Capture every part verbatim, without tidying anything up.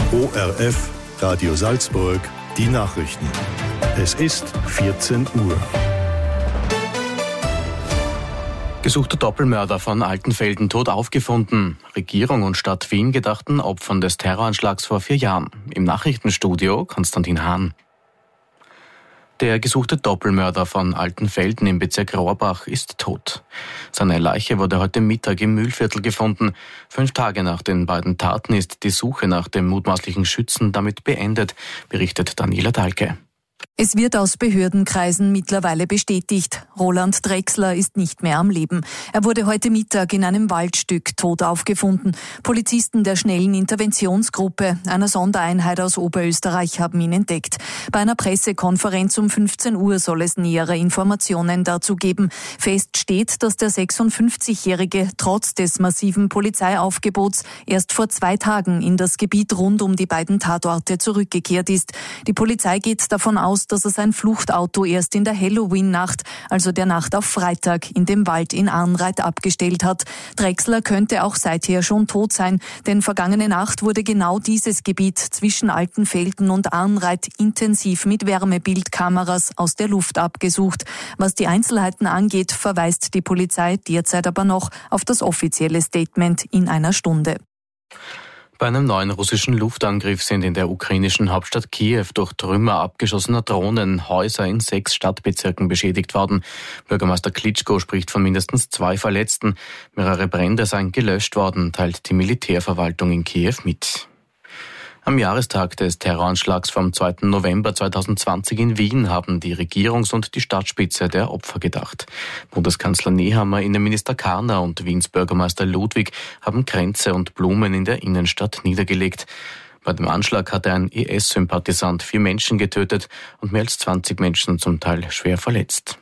O R F, Radio Salzburg, die Nachrichten. Es ist vierzehn Uhr. Gesuchter Doppelmörder von Altenfelden tot aufgefunden. Regierung und Stadt Wien gedachten Opfern des Terroranschlags vor vier Jahren. Im Nachrichtenstudio Konstantin Hahn. Der gesuchte Doppelmörder von Altenfelden im Bezirk Rohrbach ist tot. Seine Leiche wurde heute Mittag im Mühlviertel gefunden. Fünf Tage nach den beiden Taten ist die Suche nach dem mutmaßlichen Schützen damit beendet, berichtet Daniela Dahlke. Es wird aus Behördenkreisen mittlerweile bestätigt. Roland Drechsler ist nicht mehr am Leben. Er wurde heute Mittag in einem Waldstück tot aufgefunden. Polizisten der schnellen Interventionsgruppe, einer Sondereinheit aus Oberösterreich, haben ihn entdeckt. Bei einer Pressekonferenz um fünfzehn Uhr soll es nähere Informationen dazu geben. Fest steht, dass der sechsundfünfzigjährige trotz des massiven Polizeiaufgebots erst vor zwei Tagen in das Gebiet rund um die beiden Tatorte zurückgekehrt ist. Die Polizei geht davon aus, dass er sein Fluchtauto erst in der Halloween-Nacht, also der Nacht auf Freitag, in dem Wald in Arnreit abgestellt hat. Drechsler könnte auch seither schon tot sein, denn vergangene Nacht wurde genau dieses Gebiet zwischen Altenfelden und Arnreit intensiv mit Wärmebildkameras aus der Luft abgesucht. Was die Einzelheiten angeht, verweist die Polizei derzeit aber noch auf das offizielle Statement in einer Stunde. Bei einem neuen russischen Luftangriff sind in der ukrainischen Hauptstadt Kiew durch Trümmer abgeschossener Drohnen Häuser in sechs Stadtbezirken beschädigt worden. Bürgermeister Klitschko spricht von mindestens zwei Verletzten. Mehrere Brände seien gelöscht worden, teilt die Militärverwaltung in Kiew mit. Am Jahrestag des Terroranschlags vom zweiten November zweitausendzwanzig in Wien haben die Regierungs- und die Stadtspitze der Opfer gedacht. Bundeskanzler Nehammer, Innenminister Karner und Wiens Bürgermeister Ludwig haben Kränze und Blumen in der Innenstadt niedergelegt. Bei dem Anschlag hatte ein I S-Sympathisant vier Menschen getötet und mehr als zwanzig Menschen zum Teil schwer verletzt.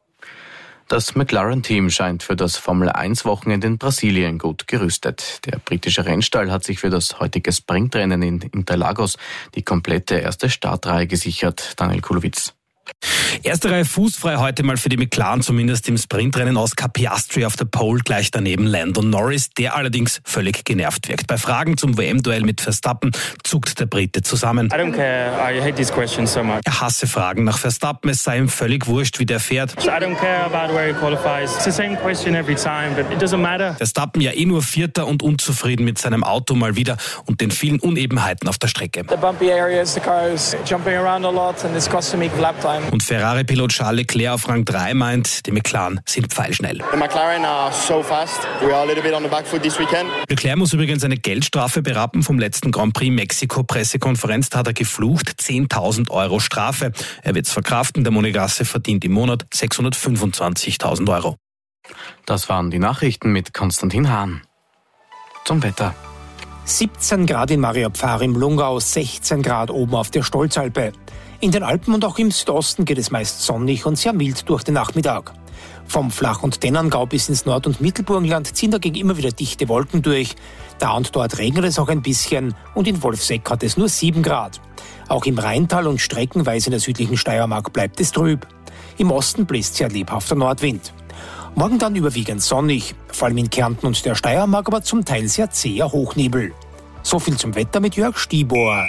Das McLaren-Team scheint für das Formel eins Wochenende in Brasilien gut gerüstet. Der britische Rennstall hat sich für das heutige Sprintrennen in Interlagos die komplette erste Startreihe gesichert. Daniel Kulowitz. Erste Reihe fußfrei heute mal für die McLaren, zumindest im Sprintrennen. Oscar Piastri auf der Pole, gleich daneben Lando Norris, der allerdings völlig genervt wirkt. Bei Fragen zum W M-Duell mit Verstappen zuckt der Brite zusammen. I don't care. I hate these questions so much. Er hasse Fragen nach Verstappen, es sei ihm völlig wurscht, wie der fährt. So I don't care about where he qualifies. It's the same question every time, but it doesn't matter. Verstappen ja eh nur Vierter und unzufrieden mit seinem Auto mal wieder und den vielen Unebenheiten auf der Strecke. The bumpy areas, the car is jumping around a lot and it's costing me lap time. Und Ferrari-Pilot Charles Leclerc auf Rang drei meint, die McLaren sind pfeilschnell. The McLaren are so fast. We are a little bit on the back foot this weekend. Leclerc muss übrigens eine Geldstrafe berappen vom letzten Grand Prix Mexiko. Pressekonferenz, da hat er geflucht, zehntausend Euro Strafe. Er wird es verkraften, der Monegasse verdient im Monat sechshundertfünfundzwanzigtausend Euro. Das waren die Nachrichten mit Konstantin Hahn. Zum Wetter. siebzehn Grad in Mariapfarr im Lungau, sechzehn Grad oben auf der Stolzalpe. In den Alpen und auch im Südosten geht es meist sonnig und sehr mild durch den Nachmittag. Vom Flach- und Tennangau bis ins Nord- und Mittelburgenland ziehen dagegen immer wieder dichte Wolken durch. Da und dort regnet es auch ein bisschen und in Wolfseck hat es nur sieben Grad. Auch im Rheintal und streckenweise in der südlichen Steiermark bleibt es trüb. Im Osten bläst sehr lebhafter Nordwind. Morgen dann überwiegend sonnig, vor allem in Kärnten und der Steiermark, aber zum Teil sehr zäher Hochnebel. So viel zum Wetter mit Jörg Stibor.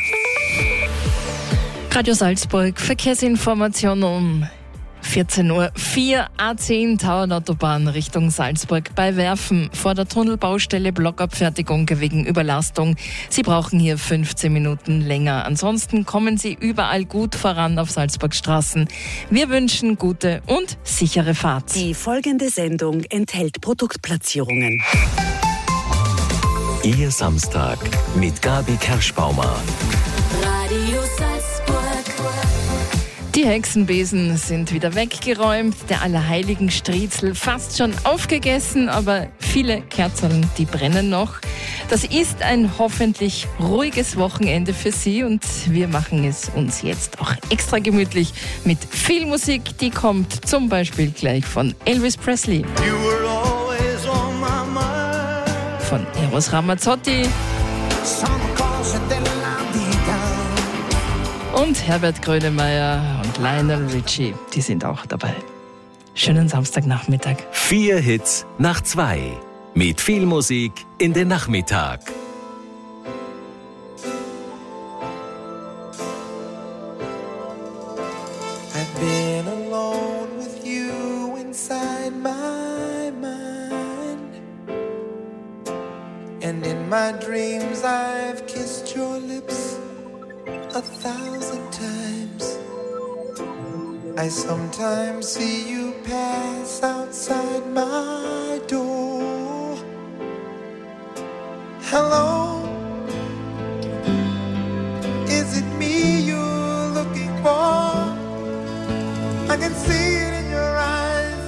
Radio Salzburg, Verkehrsinformation um vierzehn Uhr vier, A zehn Tauernautobahn Richtung Salzburg bei Werfen vor der Tunnelbaustelle Blockabfertigung wegen Überlastung. Sie brauchen hier fünfzehn Minuten länger. Ansonsten kommen Sie überall gut voran auf Salzburgs Straßen. Wir wünschen gute und sichere Fahrt. Die folgende Sendung enthält Produktplatzierungen. Ihr Samstag mit Gabi Kerschbaumer. Radio Salzburg. Die Hexenbesen sind wieder weggeräumt, der Allerheiligen-Striezel fast schon aufgegessen, aber viele Kerzen, die brennen noch. Das ist ein hoffentlich ruhiges Wochenende für Sie und wir machen es uns jetzt auch extra gemütlich mit viel Musik, die kommt zum Beispiel gleich von Elvis Presley, von Eros Ramazzotti und Herbert Grönemeyer und Lionel Richie, die sind auch dabei. Schönen Samstagnachmittag. Vier Hits nach zwei. Mit viel Musik in den Nachmittag. my dreams I've kissed your lips a thousand times. I sometimes see you pass outside my door. Hello, is it me you're looking for? I can see it in your eyes,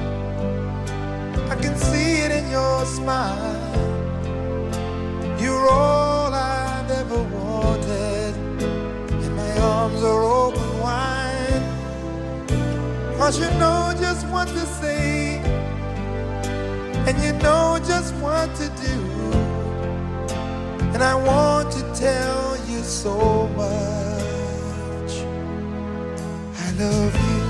I can see it in your smile. You're all I've ever wanted, and my arms are open wide. 'Cause you know just what to say, and you know just what to do. And I want to tell you so much, I love you.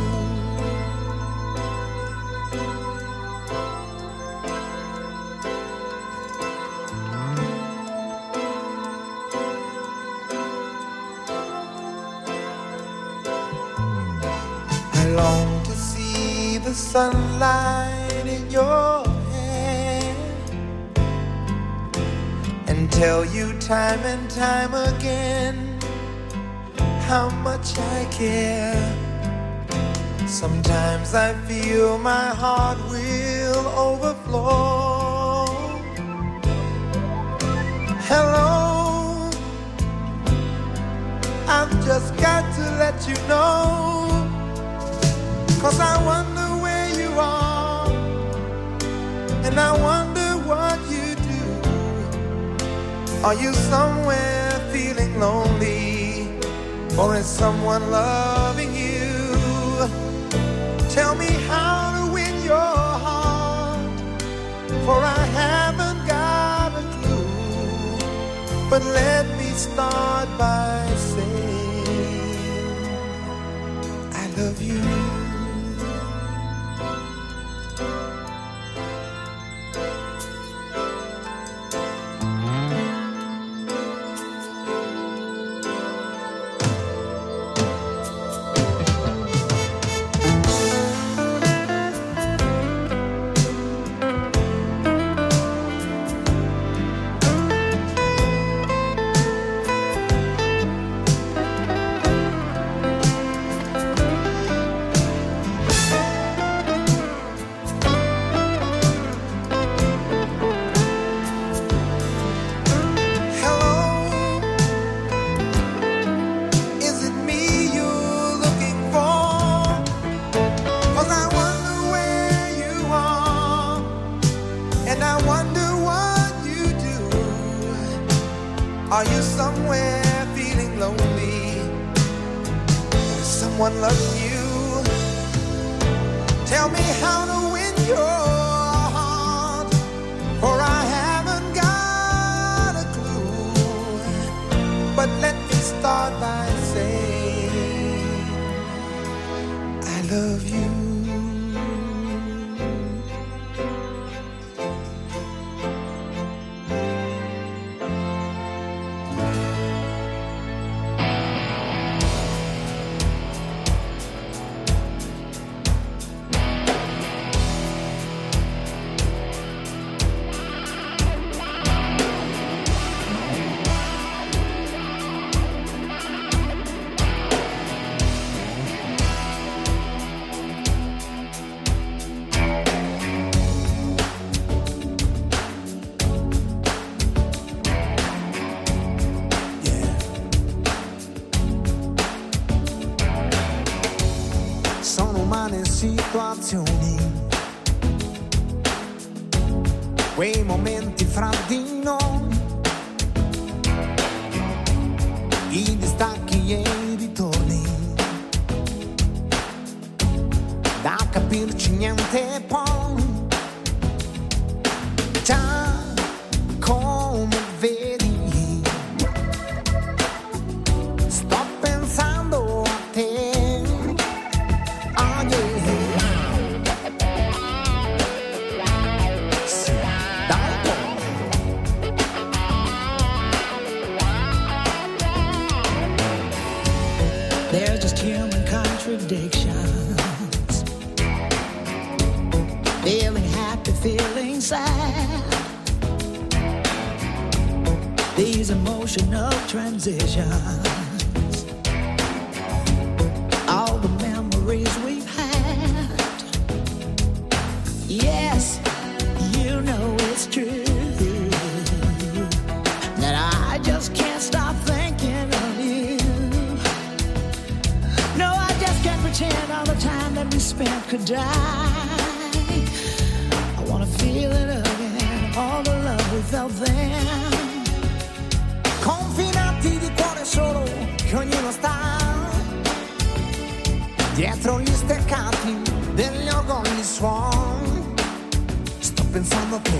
I long to see the sunlight in your hair and tell you time and time again how much I care. Sometimes I feel my heart will overflow. Hello, I've just got to let you know, 'cause I wonder where you are, and I wonder what you do. Are you somewhere feeling lonely, or is someone loving you? Tell me how to win your heart, for I haven't got a clue. But let me start by saying I love you. Are you somewhere feeling lonely? Is someone loving you? Tell me how to win your heart, for I haven't got a clue. But let me start by saying I love you. Situazioni, quei momenti fra di noi, i distacchi e i ritorni, da capirci niente poi, già come vedi, sto pensando a te. They're just human contradictions. Feeling happy, feeling sad. these emotional transitions, all the memories we've had. Yes, you know it's true that I just can't stop thinking of you. No, I just can't pretend all the time that we spent could die. I wanna feel it again, all the love we felt then. Confinati di cuore solo, che ognuno sta dietro gli steccati degli orgogli suon. Sto pensando a te,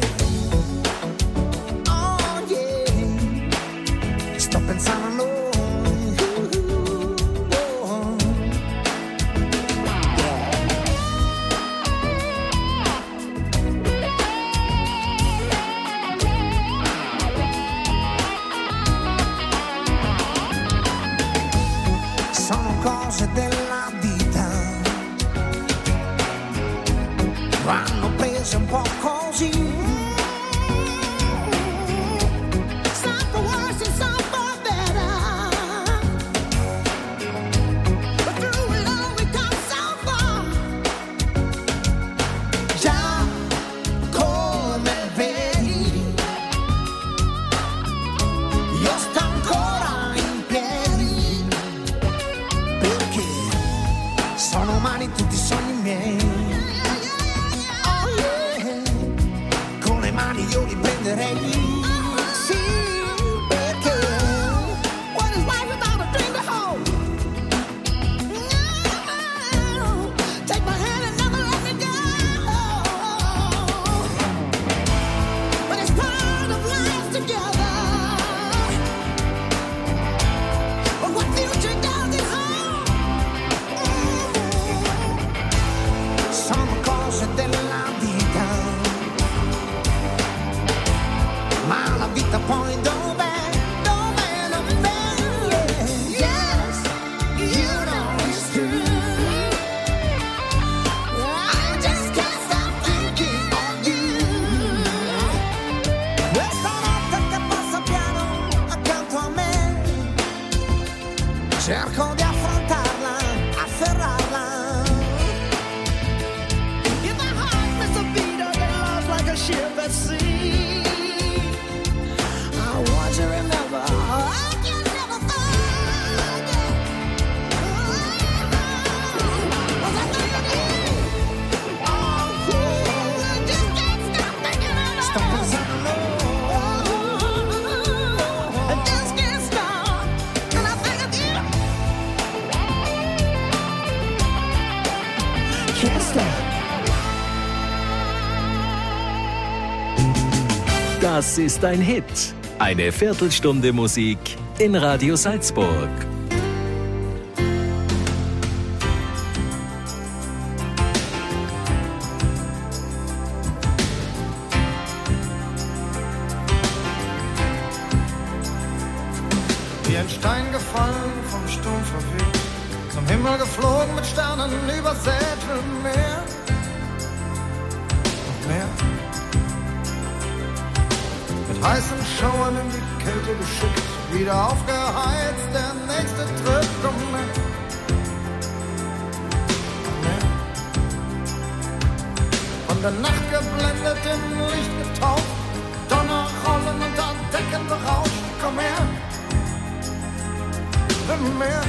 oh yeah, sto pensando a noi. Sono cose della vita, vanno prese un po' così. Some for worse and some for better, but through it all we come so far. Già come vedi, io sto ancora in piedi, perché sono umani tutti i sogni miei. Oh yeah, con le mani io li prenderei. Sì, perché what is life without a dream to hold? No, take my hand and never let me go. But it's part of life together. But what future does it hold? Sono cose della vita, ma la vita poi dov'è? Dov'è? Dov'è? Yeah. Yes, you know it's true. I just can't stop thinking of you. Questa notte che passa piano accanto a me, cerco di affrontarla, afferrarla. If my heart missed a beat or get lost like a ship at sea, I want you to remember I can never forget. Was I thinking? Oh, yeah, I just can't stop thinking of you. Stop pensando. I just can't stop, and I think of you. Can't stop. Das ist ein Hit. Eine Viertelstunde Musik in Radio Salzburg. Wie ein Stein gefallen, vom Sturm verweht, zum Himmel geflogen, mit Sternen übersät, will mehr, noch mehr. Mit heißen Schauern in die Kälte geschickt, wieder aufgeheizt, der nächste Trip, komm mehr, noch mehr. Von der Nacht geblendet, im Licht getaucht, Donner rollen und an Decken berauscht, komm her, will mehr.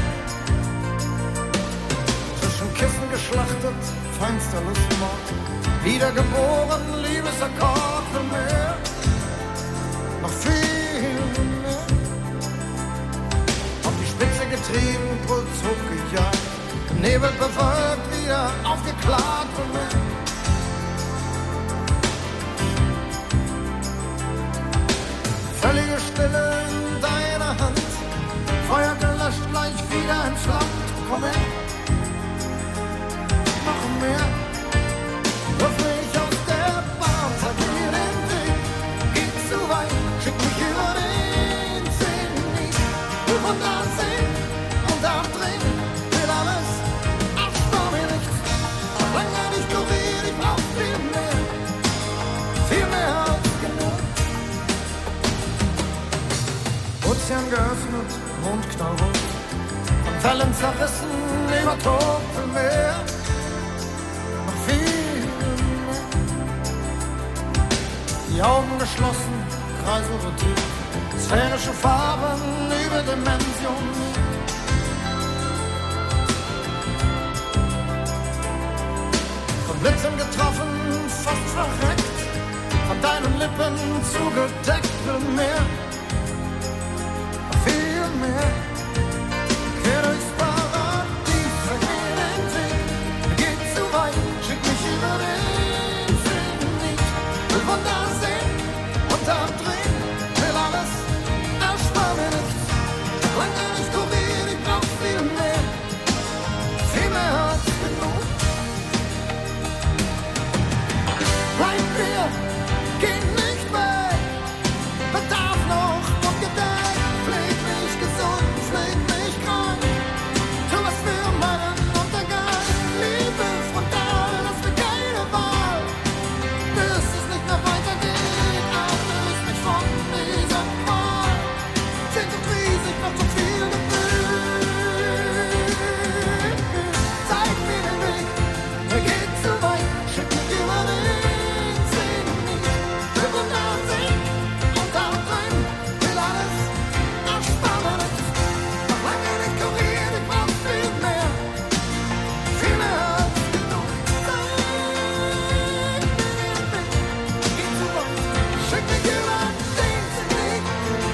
Zwischen Kissen geschlachtet, feinster Lustmord, wiedergeboren, Liebesakkord, will mehr. Noch viel mehr. Auf die Spitze getrieben, Puls hochgejagt, Nebel bewölkt, wieder aufgeklärt von mir. Völlige Stille in deiner Hand, Feuer gelöscht, gleich wieder ins Land. Komm her, noch mehr. Wirf mich aus der Bahn, zeig mir den Weg, geht zu weit, schick mich über den Zenit. Wunder sehen und abdrehen, will alles, abspar mir nichts. Lange nicht kuriert, ich brauch viel mehr, viel mehr als genug. Ozean geöffnet und knallrot. Von Wellen zerrissen über Tropenmeer. Noch viel mehr. Die Augen geschlossen, Kreisel rotiert. Sphärische Farben über Dimensionen. Von Blitzen getroffen, fast verreckt. Von deinen Lippen zugedeckt will mehr. Viel mehr. Quer durchs Paradies, vergeh den Weg. Geht zu weit, schick mich über den Zenit. Will Wunder sehen, unterdrehen, will alles, erspar mir nichts. Lange nicht kuriert, ich brauch viel mehr. Viel mehr als genug. Bleib mir, geh nicht weg. Bedarf noch und gedeckt. Pfleg mich gesund, pfleg mich krank. Tu was für meinen Untergang. Liebe frontal, das wird keine Wahl. Bis es nicht mehr weitergeht, ablöst mich von dieser Qual. Sind so riesig, noch zu viel Gefühl. Zeig mir den Weg, er geht zu weit. Schick mich über den Zenit. Will Wunder sehen, unterdrehen, will alles, erspar mir nichts. Noch lange nicht kuriert, ich brauch viel mehr. Viel mehr als genug. Zeig mir den Weg, geh zu weit. Schick mich über den Zenit.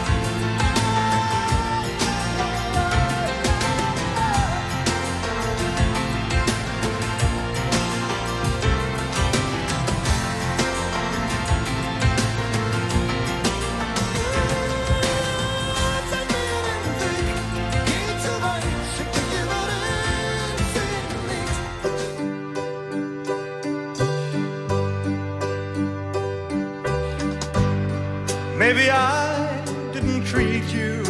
Maybe I didn't treat you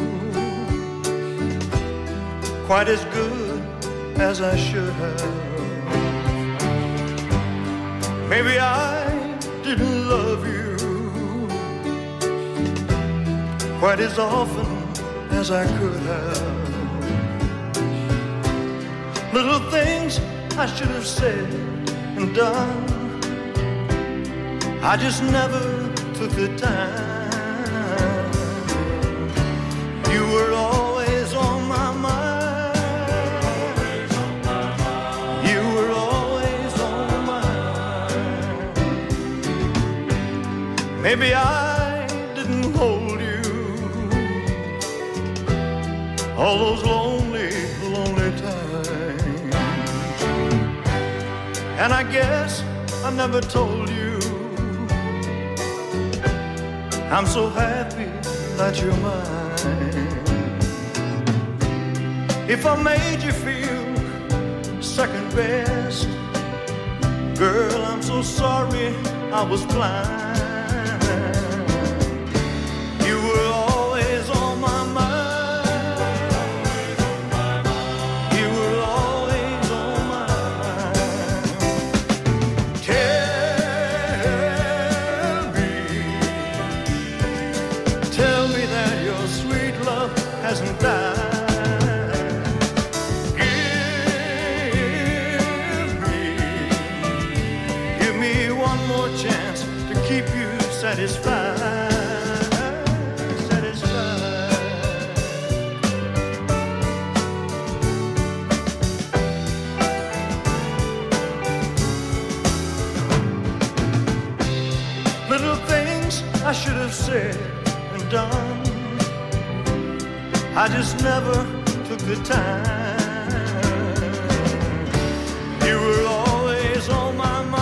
quite as good as I should have. Maybe I didn't love you quite as often as I could have. Little things I should have said and done, I just never took the time. You were always on my mind. You were always on my mind. Maybe I didn't hold you all those lonely, lonely times. And I guess I never told you I'm so happy that you're mine. If I made you feel second best, girl, I'm so sorry I was blind. You were always on my mind. You were always on my mind. Tell me, tell me that your sweet love hasn't died. Keep you satisfied, satisfied. Little things I should have said and done, I just never took the time. You were always on my mind.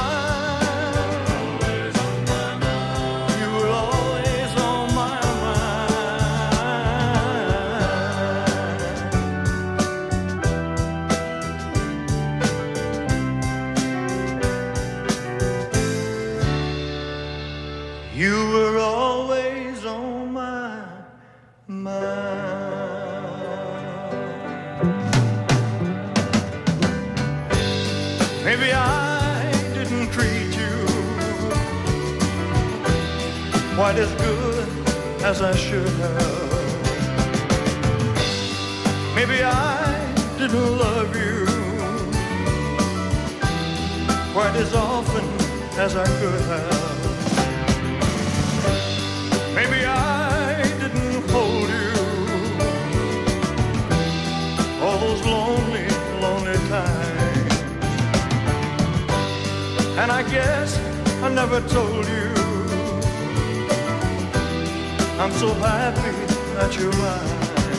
You were always on my mind. Maybe I didn't treat you quite as good as I should have. Maybe I didn't love you quite as often as I could have. Maybe I didn't hold you all those lonely, lonely times. And I guess I never told you I'm so happy that you're mine.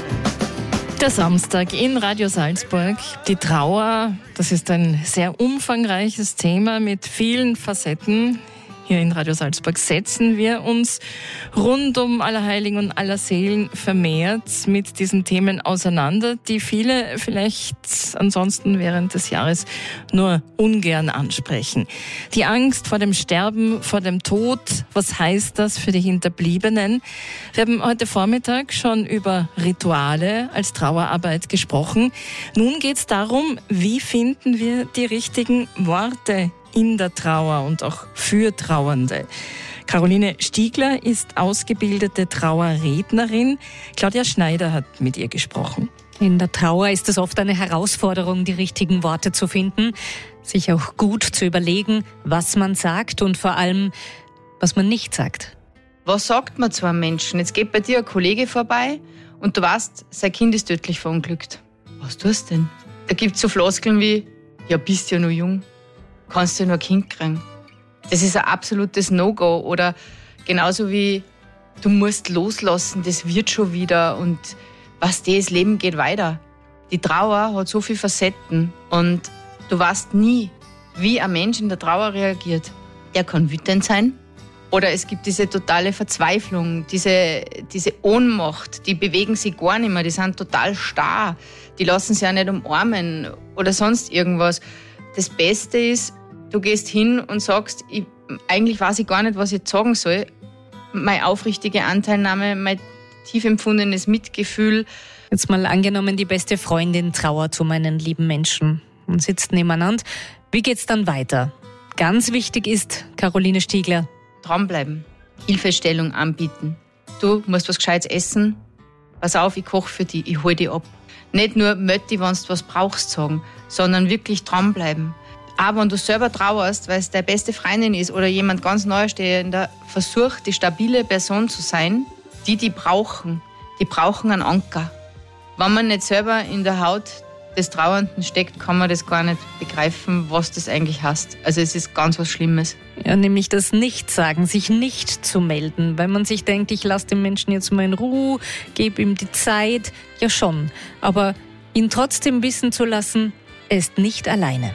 Der Samstag in Radio Salzburg. Die Trauer, das ist ein sehr umfangreiches Thema mit vielen Facetten. Hier in Radio Salzburg setzen wir uns rund um Allerheiligen und Allerseelen vermehrt mit diesen Themen auseinander, die viele vielleicht ansonsten während des Jahres nur ungern ansprechen. Die Angst vor dem Sterben, vor dem Tod, was heißt das für die Hinterbliebenen? Wir haben heute Vormittag schon über Rituale als Trauerarbeit gesprochen. Nun geht es darum, wie finden wir die richtigen Worte in der Trauer und auch für Trauernde. Caroline Stiegler ist ausgebildete Trauerrednerin. Claudia Schneider hat mit ihr gesprochen. In der Trauer ist es oft eine Herausforderung, die richtigen Worte zu finden, sich auch gut zu überlegen, was man sagt und vor allem, was man nicht sagt. Was sagt man zu einem Menschen? Jetzt geht bei dir ein Kollege vorbei und du weißt, sein Kind ist tödlich verunglückt. Was tust du denn? Da gibt es so Floskeln wie, ja, bist ja noch jung. Kannst du nur ein Kind kriegen. Das ist ein absolutes No-Go. Oder genauso wie, du musst loslassen, das wird schon wieder und was das Leben geht weiter. Die Trauer hat so viele Facetten und du weißt nie, wie ein Mensch in der Trauer reagiert. Er kann wütend sein oder es gibt diese totale Verzweiflung, diese, diese Ohnmacht, die bewegen sich gar nicht mehr, die sind total starr, die lassen sich auch nicht umarmen oder sonst irgendwas. Das Beste ist, du gehst hin und sagst, ich, eigentlich weiß ich gar nicht, was ich jetzt sagen soll. Meine aufrichtige Anteilnahme, mein tief empfundenes Mitgefühl. Jetzt mal angenommen, die beste Freundin trauert um einen lieben Menschen und sitzt nebeneinander. Wie geht's dann weiter? Ganz wichtig ist, Caroline Stiegler, dranbleiben, Hilfestellung anbieten. Du musst was Gescheites essen. Pass auf, ich koche für dich, ich hol dich ab. Nicht nur Mötti, wenn du was brauchst, sagen, sondern wirklich dranbleiben. Aber wenn du selber trauerst, weil es deine beste Freundin ist oder jemand ganz Neuestehender, versuch, die stabile Person zu sein, die die brauchen. Die brauchen einen Anker. Wenn man nicht selber in der Haut des Trauernden steckt, kann man das gar nicht begreifen, was das eigentlich heißt. Also es ist ganz was Schlimmes. Ja, nämlich das Nichtsagen, sich nicht zu melden, weil man sich denkt, ich lasse den Menschen jetzt mal in Ruhe, gebe ihm die Zeit. Ja schon, aber ihn trotzdem wissen zu lassen, er ist nicht alleine.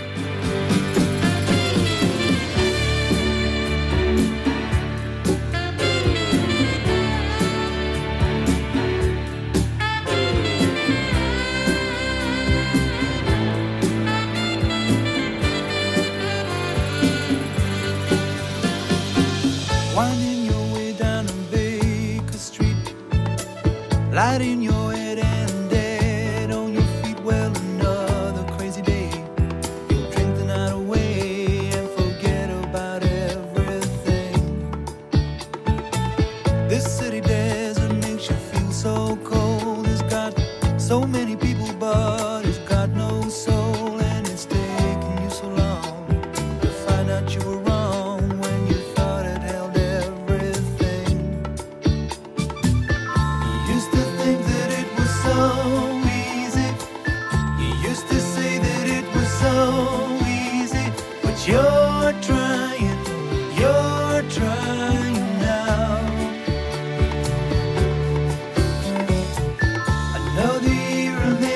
Winding your way down on Baker Street, light in your head and dead on your feet. Well, another crazy day. You'll drink the night away and forget about everything. This city desert makes you feel so cold. It's got so many people, but it's got no soul, and it's taken you so long to find out you were wrong. You're trying, you're trying now. Another year and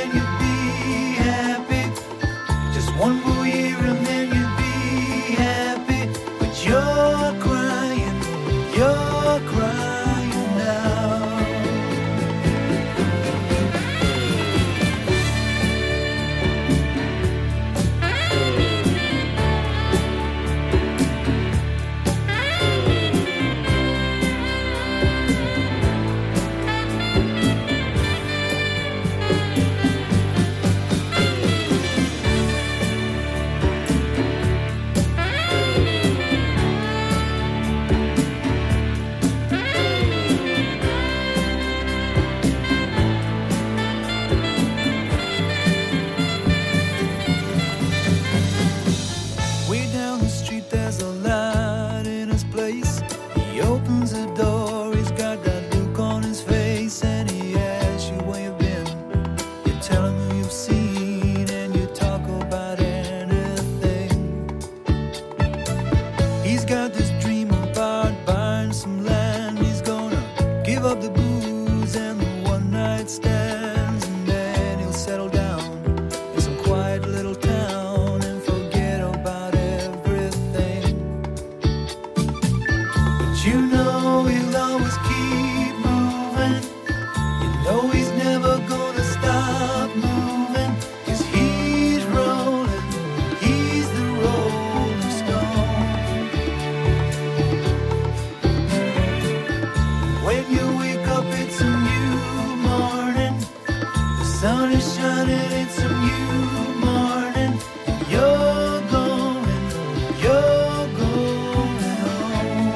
sun is shining, it's a new morning. You're going, you're going home.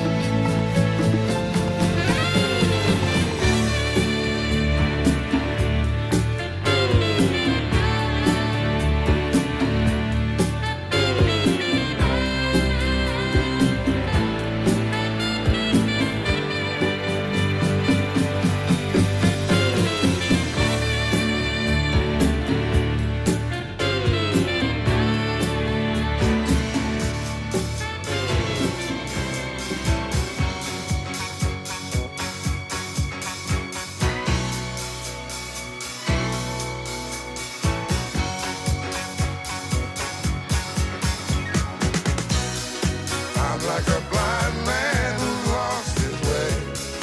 Like a blind man who lost his way.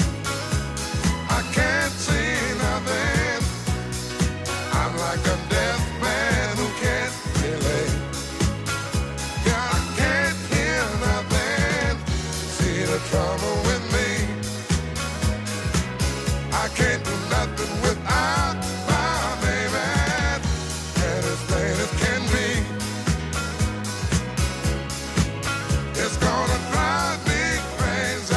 I can't see nothing. I'm like a deaf man who can't relate. Yeah, I can't hear nothing. See the trouble with me. I can't do nothing without my baby. And as plain as can be, it's gonna drive me crazy.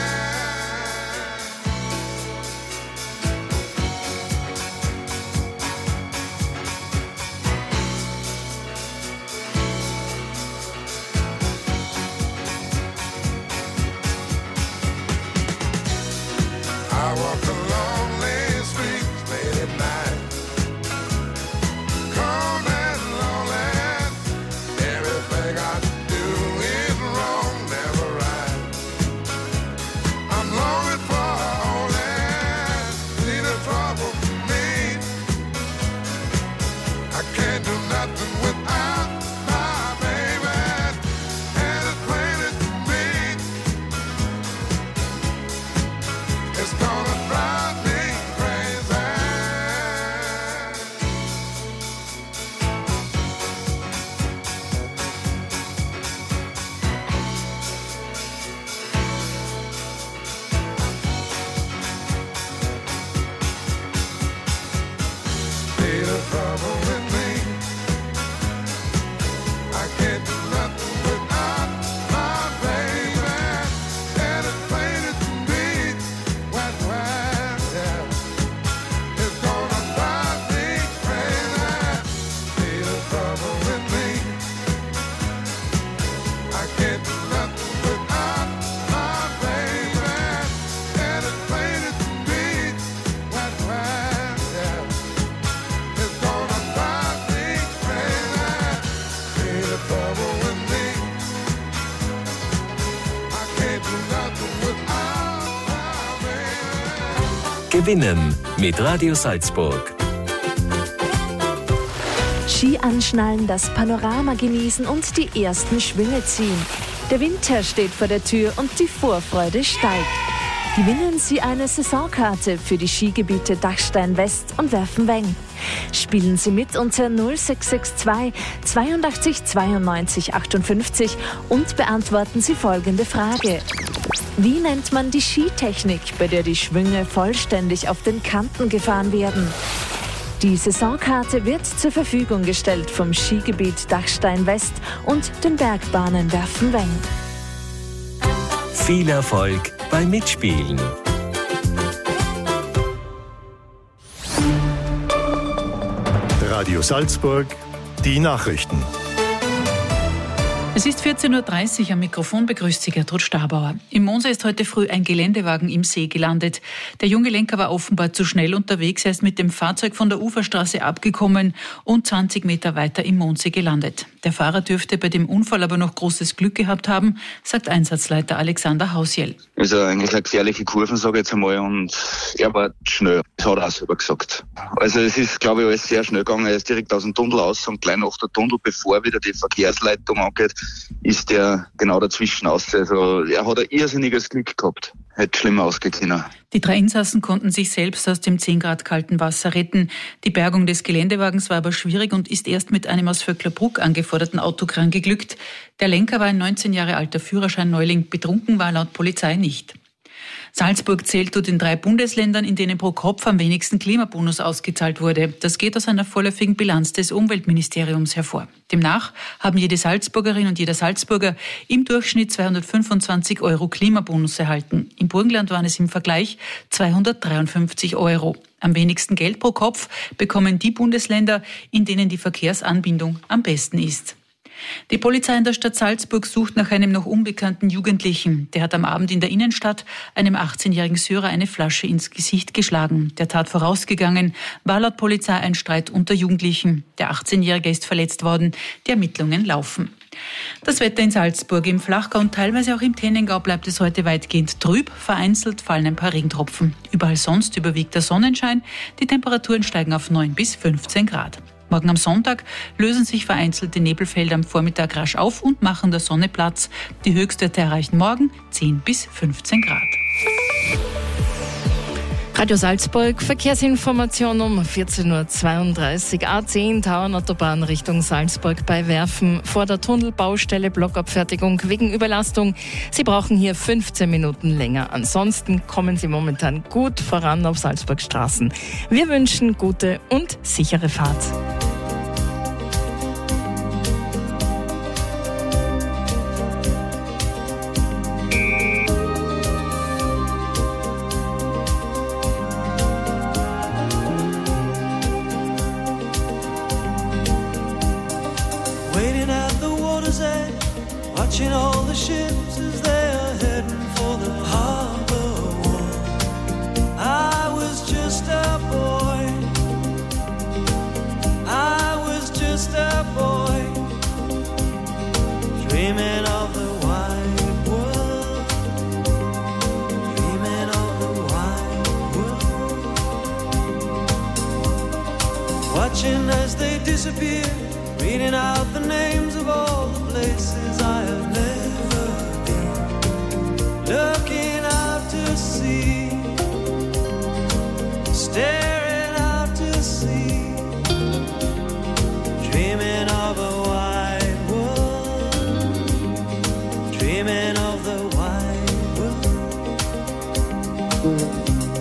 I walk a lonely streets late at night, cold and lonely. Everything I do is wrong, never right. I'm longing for only see the trouble with me. I can't do nothing without my baby, and it's plain as can be. It's gonna drive me crazy. See the trouble with me. I can't do nothing without my baby, and it's plain as can be. Wet, wet, yeah. It's gonna drive me crazy. See the trouble with me. I can't do nothing without my baby, and it's plain as can be. Wet, wet, yeah. It's gonna drive me crazy. See the trouble with me. I can't do nothing without my baby. Gewinnen mit Radio Salzburg. Ski anschnallen, das Panorama genießen und die ersten Schwünge ziehen. Der Winter steht vor der Tür und die Vorfreude steigt. Gewinnen Sie eine Saisonkarte für die Skigebiete Dachstein West und Werfenweng. Spielen Sie mit unter null sechs sechs zwei zweiundachtzig zweiundneunzig achtundfünfzig und beantworten Sie folgende Frage. Wie nennt man die Skitechnik, bei der die Schwünge vollständig auf den Kanten gefahren werden? Die Saisonkarte wird zur Verfügung gestellt vom Skigebiet Dachstein West und den Bergbahnen Werfenweng. Viel Erfolg beim Mitspielen. Radio Salzburg, die Nachrichten. Es ist vierzehn Uhr dreißig, am Mikrofon begrüßt Sie Gertrud Stabauer. Im Mondsee ist heute früh ein Geländewagen im See gelandet. Der junge Lenker war offenbar zu schnell unterwegs. Er ist mit dem Fahrzeug von der Uferstraße abgekommen und zwanzig Meter weiter im Mondsee gelandet. Der Fahrer dürfte bei dem Unfall aber noch großes Glück gehabt haben, sagt Einsatzleiter Alexander Hausjell. Also eigentlich eine gefährliche Kurve, sage ich jetzt einmal, und er war schnell. Das hat er auch selber gesagt. Also es ist, glaube ich, alles sehr schnell gegangen. Er ist direkt aus dem Tunnel raus und gleich nach der Tunnel, bevor wieder die Verkehrsleitung angeht, ist er genau dazwischen aus. Also er hat ein irrsinniges Glück gehabt. Hätte schlimmer ausgehen können. Die drei Insassen konnten sich selbst aus dem zehn Grad kalten Wasser retten. Die Bergung des Geländewagens war aber schwierig und ist erst mit einem aus Vöcklerbruck angeforderten Autokran geglückt. Der Lenker war ein neunzehn Jahre alter Führerschein-Neuling. Betrunken war laut Polizei nicht. Salzburg zählt zu den drei Bundesländern, in denen pro Kopf am wenigsten Klimabonus ausgezahlt wurde. Das geht aus einer vorläufigen Bilanz des Umweltministeriums hervor. Demnach haben jede Salzburgerin und jeder Salzburger im Durchschnitt zweihundertfünfundzwanzig Euro Klimabonus erhalten. Im Burgenland waren es im Vergleich zweihundertdreiundfünfzig Euro. Am wenigsten Geld pro Kopf bekommen die Bundesländer, in denen die Verkehrsanbindung am besten ist. Die Polizei in der Stadt Salzburg sucht nach einem noch unbekannten Jugendlichen. Der hat am Abend in der Innenstadt einem achtzehnjährigen Syrer eine Flasche ins Gesicht geschlagen. Der Tat vorausgegangen war laut Polizei ein Streit unter Jugendlichen. Der achtzehnjährige ist verletzt worden. Die Ermittlungen laufen. Das Wetter in Salzburg, im Flachgau und teilweise auch im Tennengau bleibt es heute weitgehend trüb. Vereinzelt fallen ein paar Regentropfen. Überall sonst überwiegt der Sonnenschein. Die Temperaturen steigen auf neun bis fünfzehn Grad. Morgen am Sonntag lösen sich vereinzelte Nebelfelder am Vormittag rasch auf und machen der Sonne Platz. Die Höchstwerte erreichen morgen zehn bis fünfzehn Grad. Radio Salzburg, Verkehrsinformation um vierzehn Uhr zweiunddreißig. A zehn Tauernautobahn Richtung Salzburg bei Werfen vor der Tunnelbaustelle, Blockabfertigung wegen Überlastung. Sie brauchen hier fünfzehn Minuten länger. Ansonsten kommen Sie momentan gut voran auf Salzburgs Straßen. Wir wünschen gute und sichere Fahrt. Watching all the ships as they are heading for the harbor wall. I was just a boy. I was just a boy, dreaming of the wide world, dreaming of the wide world. Watching as they disappear, reading out the names of all the places I have never been. Looking out to sea, staring out to sea, dreaming of a wide world, dreaming of the wide world.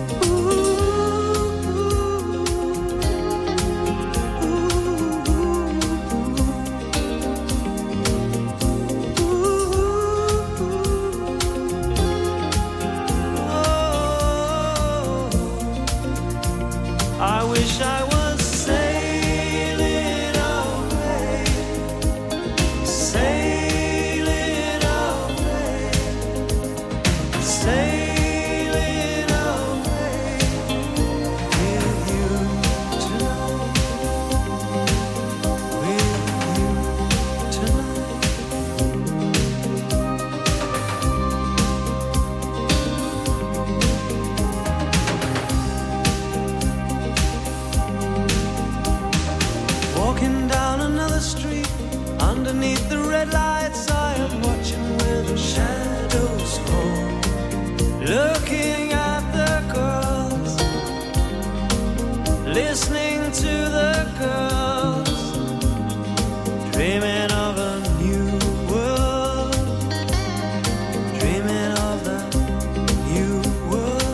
Underneath the red lights, I am watching where the shadows fall. Looking at the girls, listening to the girls, dreaming of a new world, dreaming of the new world.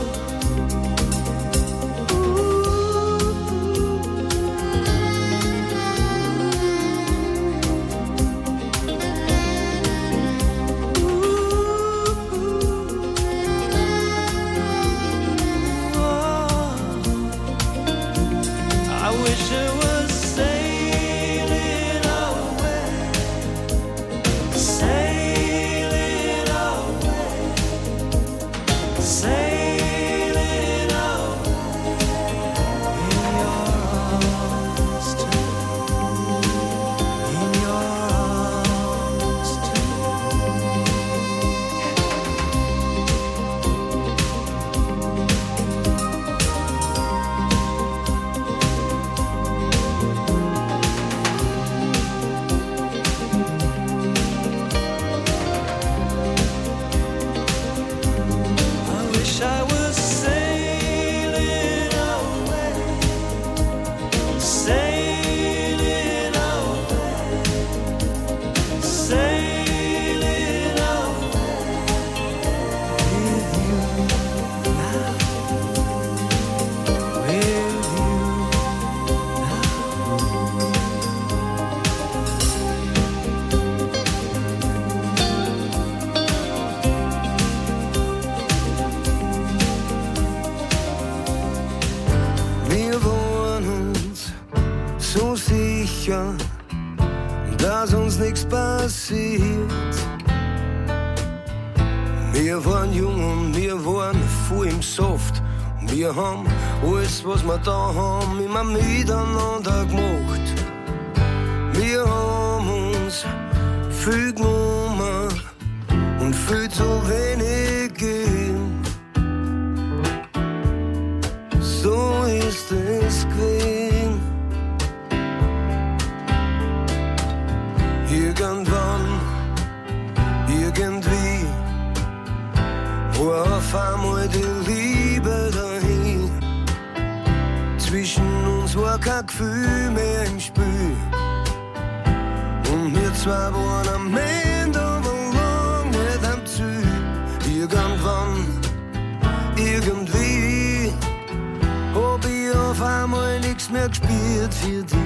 ist nichts passiert. Wir waren jung und wir waren voll im Saft. Wir haben alles, was wir da haben, immer miteinander gemacht. Wir haben uns viel genommen und viel zu wenig gegeben. So ist es gewesen. Irgendwann, irgendwie war auf einmal die Liebe dahin. Zwischen uns war kein Gefühl mehr im Spiel. Und wir zwei waren am Ende, aber lang nicht am Ziel. Irgendwann, irgendwie, hab ich auf einmal nichts mehr gespürt für dich.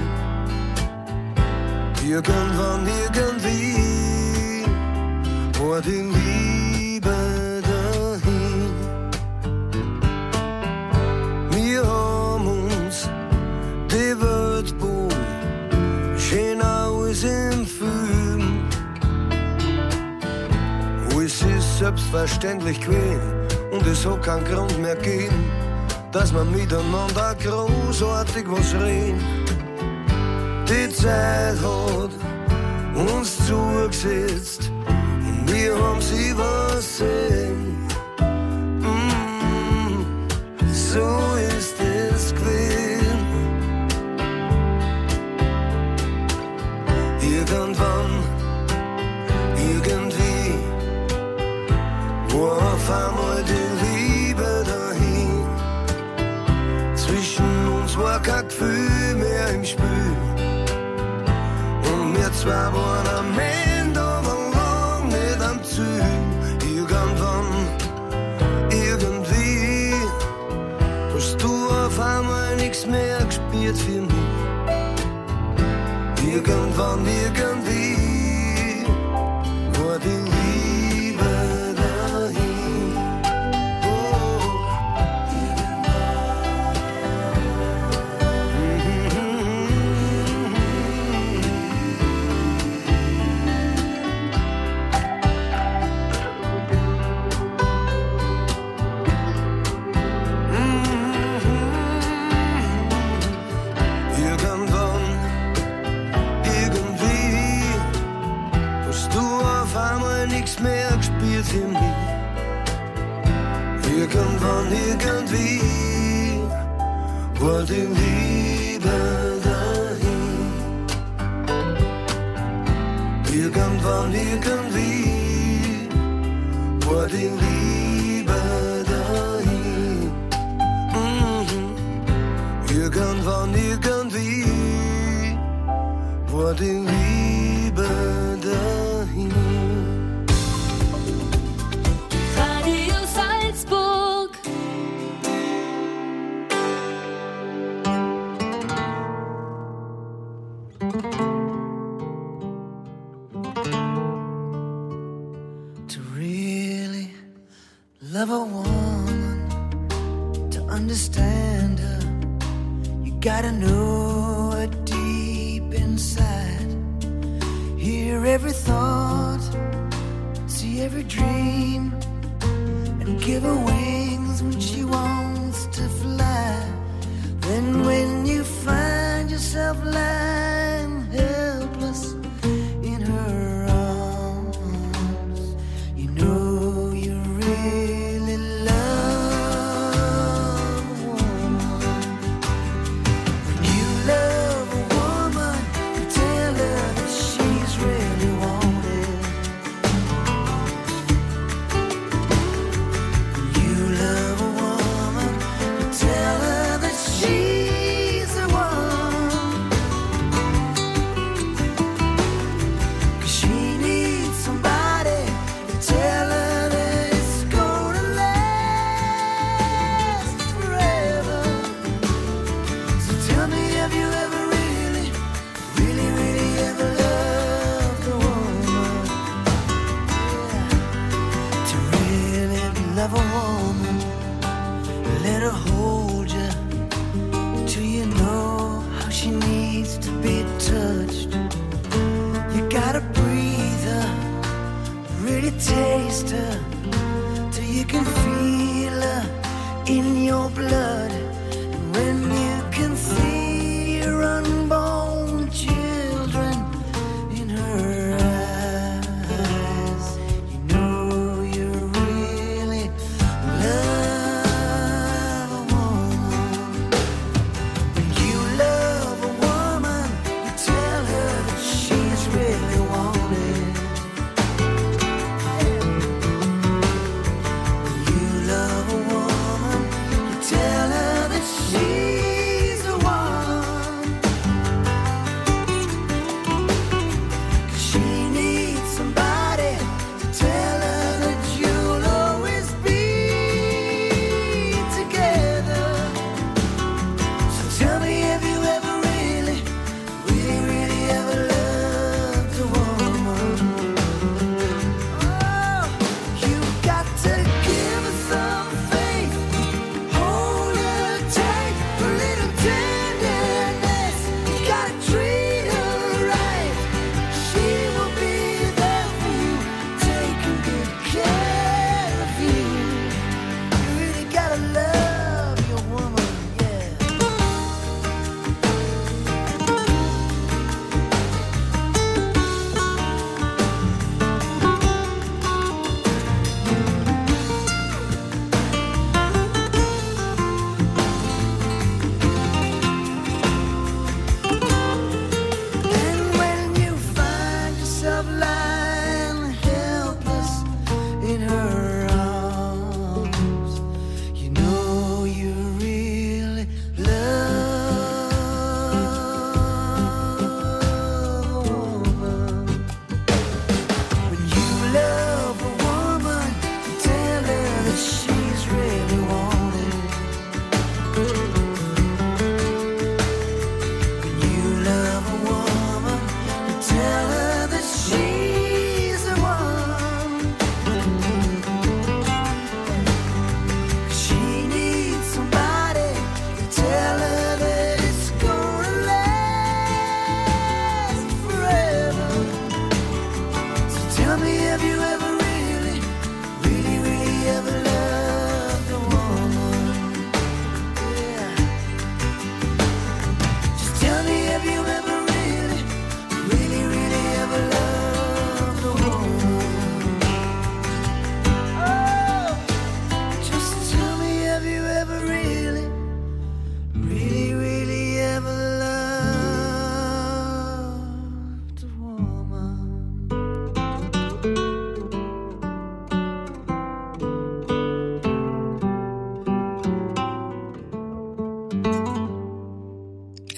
Irgendwann, irgendwie, war die Liebe dahin. Wir haben uns die Welt gebaut, schön alles im Film. Alles ist selbstverständlich gewesen und es hat keinen Grund mehr gegeben, dass wir miteinander großartig was reden. Die Zeit hat uns zugesetzt und wir haben sie übersehen. Mm, so ist es gewesen. Irgendwann, irgendwie, war auf einmal die Liebe dahin. Zwischen uns war kein Gefühl mehr im Spiel. Und wir zwei waren am Ende, aber lang nicht am Ziel. Irgendwann, irgendwie, hast du auf einmal nichts mehr gespürt für mich. Irgendwann, irgendwie, war die Liebe dahin. Oh. Irgendwann, irgendwie, hast du auf einmal nichts mehr gespürt für mich. Irgendwann, irgendwie, war die Liebe dahin. Irgendwann, irgendwie, war die Liebe dahin. Mhm. Irgendwann, irgendwie, war die Liebe dahin. Radio Salzburg. To really love a woman, to understand her, you gotta know her deep inside. Hear every thought, see every dream, and give her wings when she wants to fly. Then when you find yourself lying helpless in her arms, you know you really love a woman. When you love a woman, you tell her that she's really wanted. When you love a woman, you tell her that she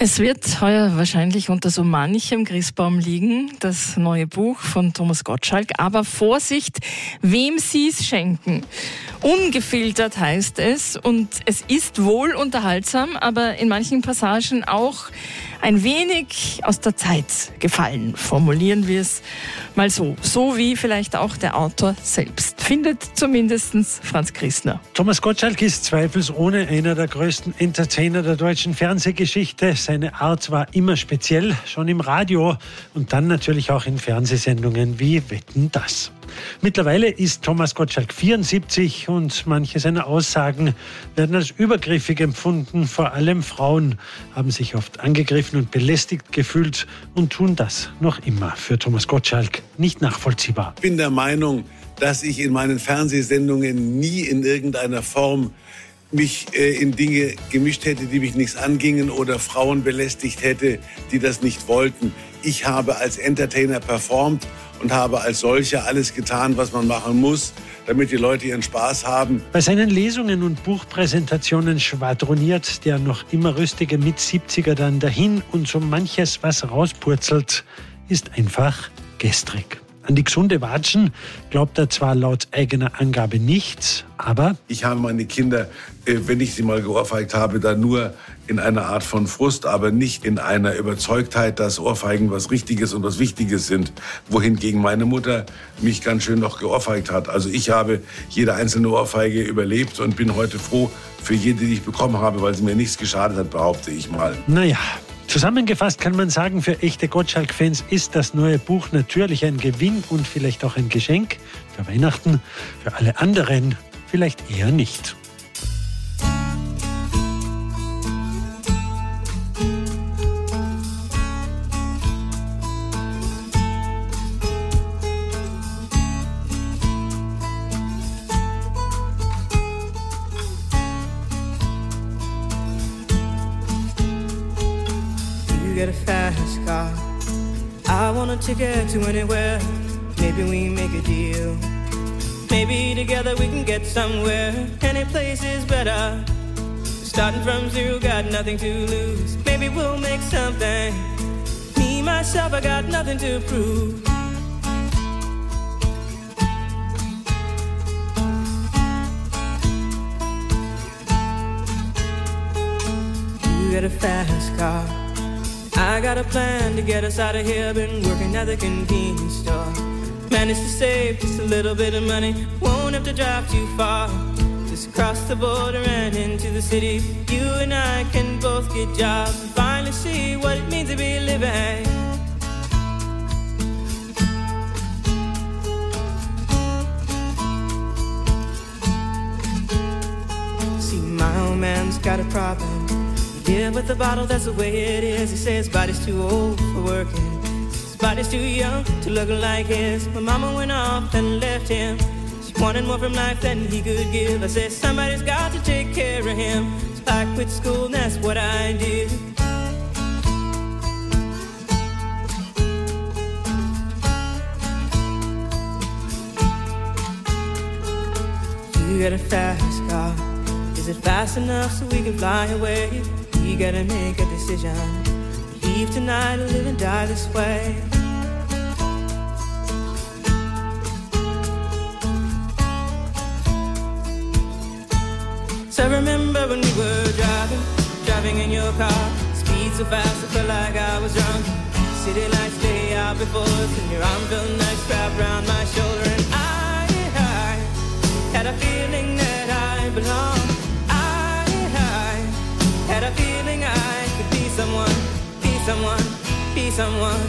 Es wird heuer wahrscheinlich unter so manchem Christbaum liegen, das neue Buch von Thomas Gottschalk. Aber Vorsicht, wem Sie's schenken. Ungefiltert heißt es und es ist wohl unterhaltsam, aber in manchen Passagen auch ein wenig aus der Zeit gefallen. Formulieren wir es mal so. So wie vielleicht auch der Autor selbst. Findet zumindest Franz Christner. Thomas Gottschalk ist zweifelsohne einer der größten Entertainer der deutschen Fernsehgeschichte. Seine Art war immer speziell, schon im Radio und dann natürlich auch in Fernsehsendungen wie Wetten, dass. Mittlerweile ist Thomas Gottschalk vierundsiebzig und manche seiner Aussagen werden als übergriffig empfunden. Vor allem Frauen haben sich oft angegriffen und belästigt gefühlt und tun das noch immer. Für Thomas Gottschalk nicht nachvollziehbar. Ich bin der Meinung, dass ich in meinen Fernsehsendungen nie in irgendeiner Form mich äh, in Dinge gemischt hätte, die mich nichts angingen oder Frauen belästigt hätte, die das nicht wollten. Ich habe als Entertainer performt und habe als solcher alles getan, was man machen muss, damit die Leute ihren Spaß haben. Bei seinen Lesungen und Buchpräsentationen schwadroniert der noch immer rüstige Mit-siebziger dann dahin und so manches, was rauspurzelt, ist einfach gestrig. An die gesunde Watschen glaubt er zwar laut eigener Angabe nicht, aber... Ich habe meine Kinder, wenn ich sie mal geohrfeigt habe, dann nur in einer Art von Frust, aber nicht in einer Überzeugtheit, dass Ohrfeigen was Richtiges und was Wichtiges sind. Wohingegen meine Mutter mich ganz schön noch geohrfeigt hat. Also ich habe jede einzelne Ohrfeige überlebt und bin heute froh für jede, die ich bekommen habe, weil sie mir nichts geschadet hat, behaupte ich mal. Naja. Zusammengefasst kann man sagen, für echte Gottschalk-Fans ist das neue Buch natürlich ein Gewinn und vielleicht auch ein Geschenk für Weihnachten. Für alle anderen vielleicht eher nicht. Get a fast car. I want a ticket to anywhere. Maybe we make a deal. Maybe together we can get somewhere. Any place is better. Starting from zero, got nothing to lose. Maybe we'll make something. Me, myself, I got nothing to prove. You get a fast car. I got a plan to get us out of here. Been working at the convenience store. Managed to save just a little bit of money. Won't have to drive too far. Just across the border and into the city. You and I can both get jobs and finally see what it means to be living. See, my old man's got a problem. Yeah, with the bottle, that's the way it is. He says his body's too old for working. His body's too young to look like his. My mama went off and left him. She wanted more from life than he could give. I said, somebody's got to take care of him. So I quit school and that's what I did. You got a fast car. Is it fast enough so we can fly away? We gotta make a decision. Leave tonight or live and die this way. So I remember when we were driving, driving in your car. Speed so fast I felt like I was drunk. City lights day out before us, and your arm felt nice wrapped around my shoulder. And I, I had a feeling that I belonged. Had a feeling I could be someone, be someone, be someone.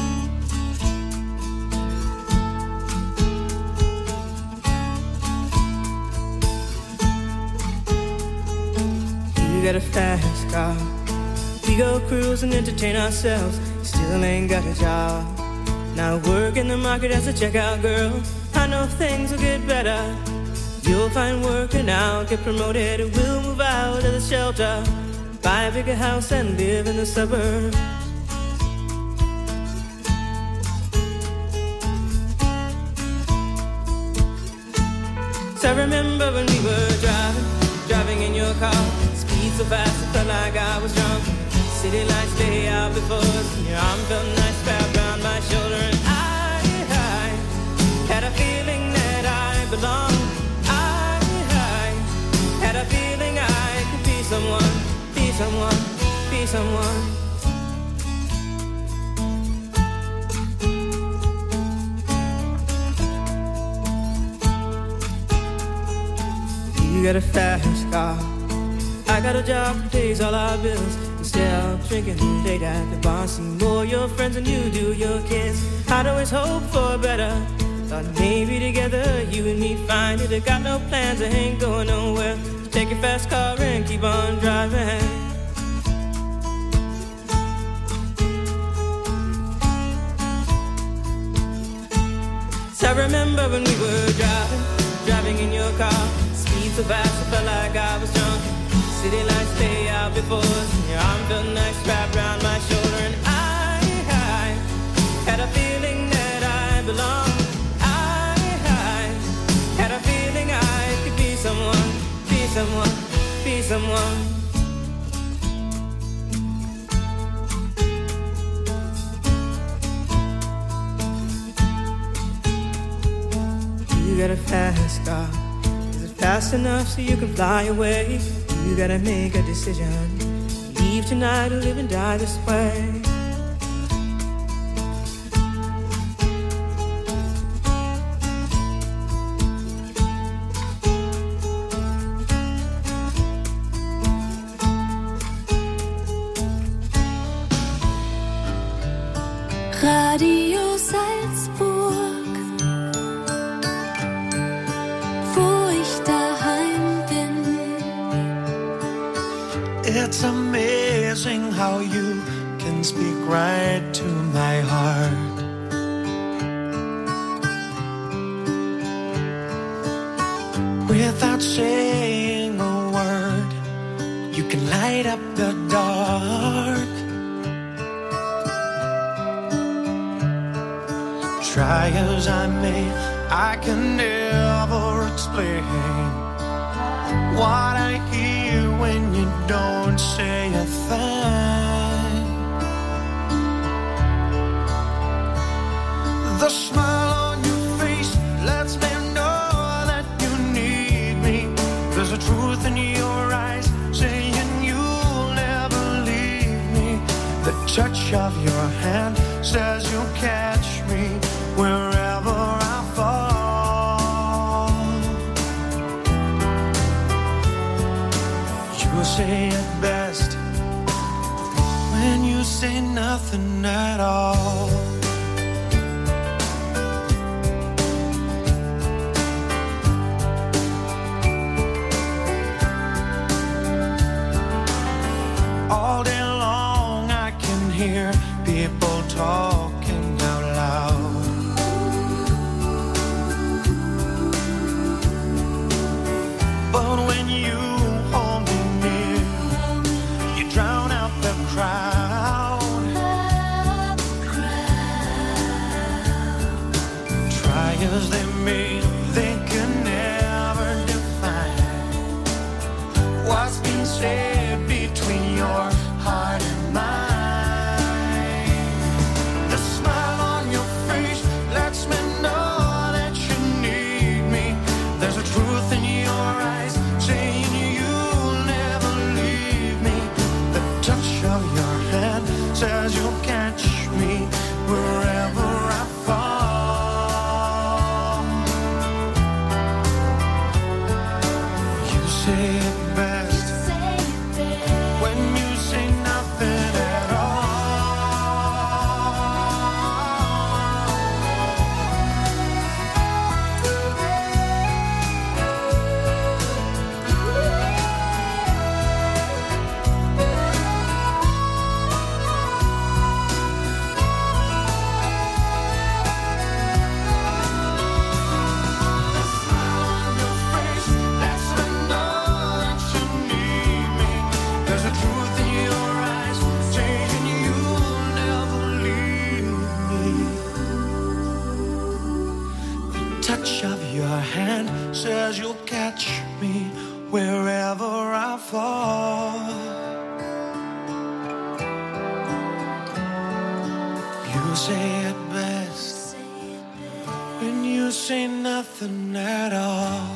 You got a fast car. We go cruise and entertain ourselves. Still ain't got a job. Now work in the market as a checkout girl. I know things will get better. You'll find work and I'll get promoted. We'll move out of the shelter, buy a bigger house and live in the suburbs. So I remember when we were driving, driving in your car. Speed so fast it felt like I was drunk. City lights lay out before us, and your arm felt nice wrapped around my shoulder, and I, I had a feeling that I belonged. I, I had a feeling I could be someone, be someone, be someone. You got a fast car, I got a job that pays all our bills. Instead of drinking late at the bar, see more your friends than you do your kids. I'd always hope for better, thought maybe together you and me find it. I got no plans, I ain't going nowhere. So take your fast car and keep on driving. So I remember when we were driving, driving in your car. So fast, I felt like I was drunk. City lights lay out before us, and your arm felt nice wrapped around my shoulder, and I, I had a feeling that I belonged. I, I had a feeling I could be someone, be someone, be someone. You got a fast car, fast enough so you can fly away. You gotta make a decision, leave tonight or live and die this way. Radio Salzburg, wo ich daheim bin. It's amazing how you can speak right to my heart. Without saying a word, you can light up the dark. Try as I may, I can never explain what I hear when you don't say a thing. The smile on your face lets me know that you need me. There's a truth in your eyes saying you'll never leave me. The touch of your hand says you'll catch me wherever I fall. You say it best when you say nothing at all. All day long I can hear people talking out loud. But when you hold me near, you drown out the crowd. Try as they may, they can never define what's been said between your heart and mine. The smile on your face lets me know that you need me. There's a truth in your eyes saying you'll never leave me. The touch of your hand says you'll catch me wherever I fall. You say it best when you say nothing at all. There's a truth in your eyes saying you'll never leave me. The touch of your hand says you'll catch me wherever I fall. You say it best when you say nothing at all.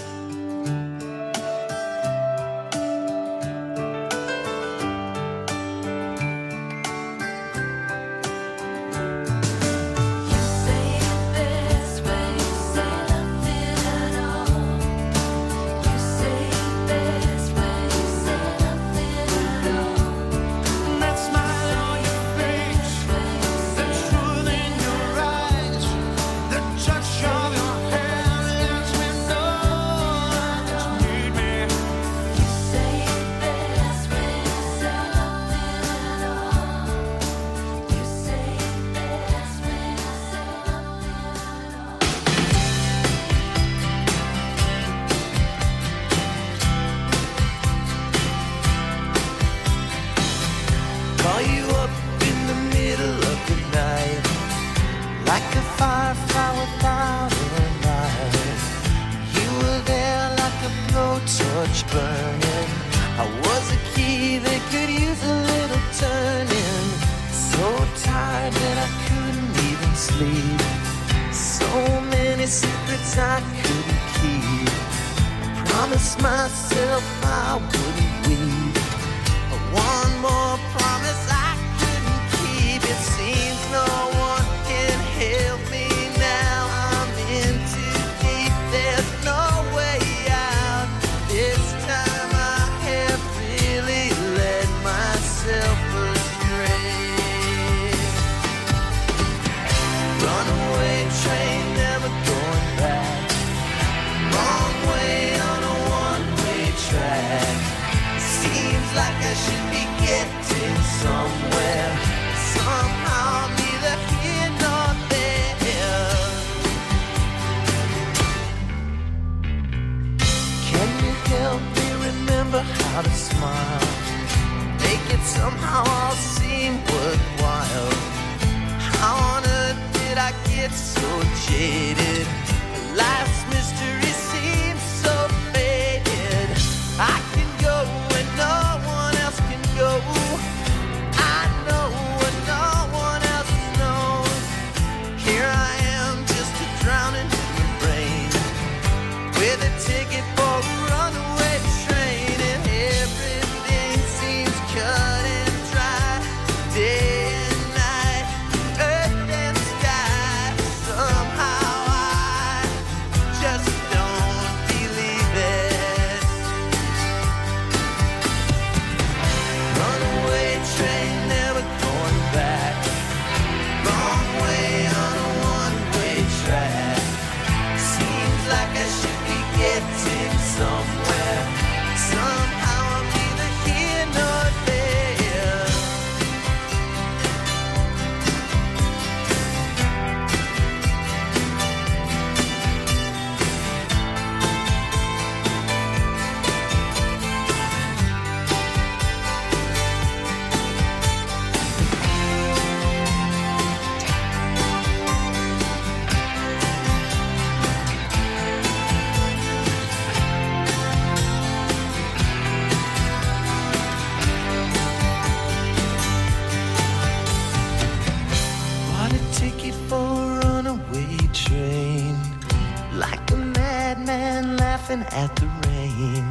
At the rain,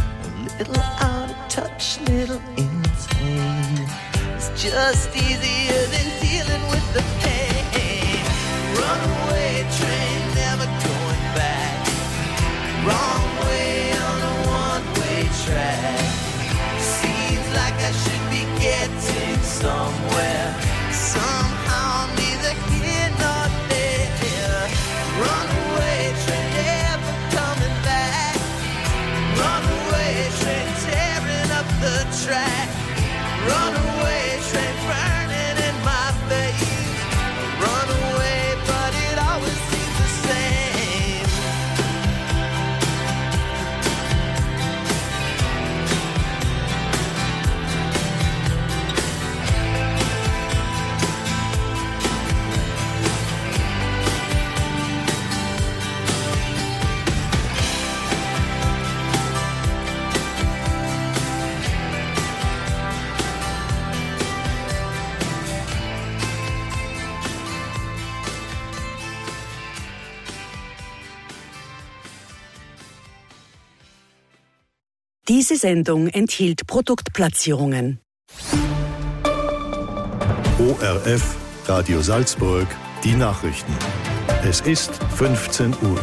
a little out of touch, little insane. It's just easier than dealing with the pain. Runaway train, never going back. Wrong way on a one-way track. Seems like I should be getting somewhere. Somehow I'm neither here nor there. Runaway train, never coming back. Runaway train tearing up the track. Runaway train burning in my face. Runaway, but it always seems the Diese Sendung enthielt Produktplatzierungen. O R F, Radio Salzburg, die Nachrichten. Es ist fünfzehn Uhr.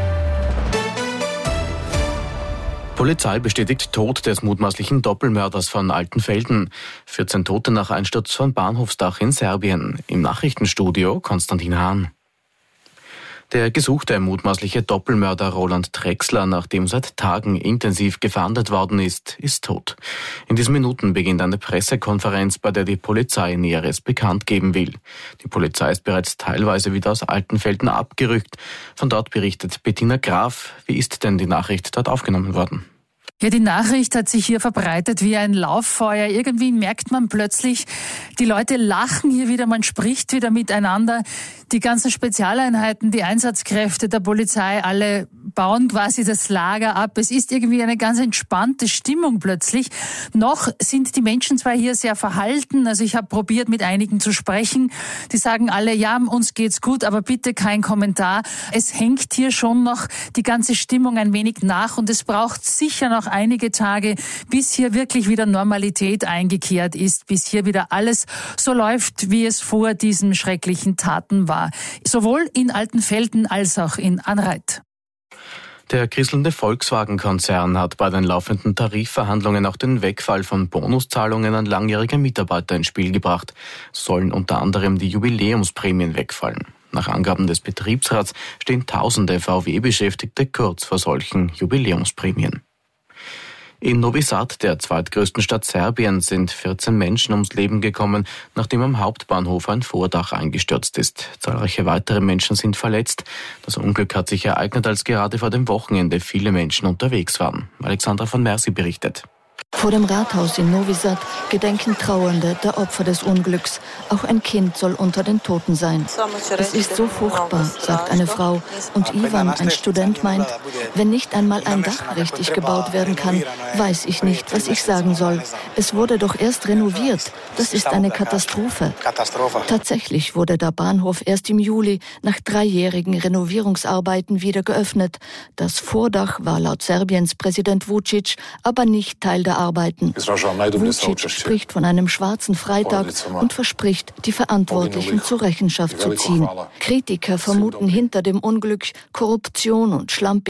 Polizei bestätigt Tod des mutmaßlichen Doppelmörders von Altenfelden. vierzehn Tote nach Einsturz von Bahnhofsdach in Serbien. Im Nachrichtenstudio Konstantin Hahn. Der gesuchte mutmaßliche Doppelmörder Roland Drechsler, nachdem seit Tagen intensiv gefahndet worden ist, ist tot. In diesen Minuten beginnt eine Pressekonferenz, bei der die Polizei Näheres bekannt geben will. Die Polizei ist bereits teilweise wieder aus Altenfelden abgerückt. Von dort berichtet Bettina Graf. Wie ist denn die Nachricht dort aufgenommen worden? Ja, die Nachricht hat sich hier verbreitet wie ein Lauffeuer. Irgendwie merkt man plötzlich, die Leute lachen hier wieder, man spricht wieder miteinander. Die ganzen Spezialeinheiten, die Einsatzkräfte der Polizei, alle bauen quasi das Lager ab. Es ist irgendwie eine ganz entspannte Stimmung plötzlich. Noch sind die Menschen zwar hier sehr verhalten, also ich habe probiert, mit einigen zu sprechen. Die sagen alle, ja, uns geht's gut, aber bitte kein Kommentar. Es hängt hier schon noch die ganze Stimmung ein wenig nach und es braucht sicher noch einige Tage, bis hier wirklich wieder Normalität eingekehrt ist, bis hier wieder alles so läuft, wie es vor diesen schrecklichen Taten war. Sowohl in Altenfelden als auch in Anreit. Der kriselnde Volkswagen-Konzern hat bei den laufenden Tarifverhandlungen auch den Wegfall von Bonuszahlungen an langjährige Mitarbeiter ins Spiel gebracht. So sollen unter anderem die Jubiläumsprämien wegfallen. Nach Angaben des Betriebsrats stehen tausende V W-Beschäftigte kurz vor solchen Jubiläumsprämien. In Novi Sad, der zweitgrößten Stadt Serbiens, sind vierzehn Menschen ums Leben gekommen, nachdem am Hauptbahnhof ein Vordach eingestürzt ist. Zahlreiche weitere Menschen sind verletzt. Das Unglück hat sich ereignet, als gerade vor dem Wochenende viele Menschen unterwegs waren. Alexandra von Mersi berichtet. Vor dem Rathaus in Novi Sad gedenken Trauernde der Opfer des Unglücks. Auch ein Kind soll unter den Toten sein. Es ist so furchtbar, sagt eine Frau. Und Ivan, ein Student, meint, wenn nicht einmal ein Dach richtig gebaut werden kann, weiß ich nicht, was ich sagen soll. Es wurde doch erst renoviert. Das ist eine Katastrophe. Tatsächlich wurde der Bahnhof erst im Juli nach dreijährigen Renovierungsarbeiten wieder geöffnet. Das Vordach war laut Serbiens Präsident Vučić aber nicht Teil der Arbeiten. Vučić spricht von einem schwarzen Freitag und verspricht, die Verantwortlichen zur Rechenschaft zu ziehen. Kritiker vermuten hinter dem Unglück Korruption und Schlampigkeit.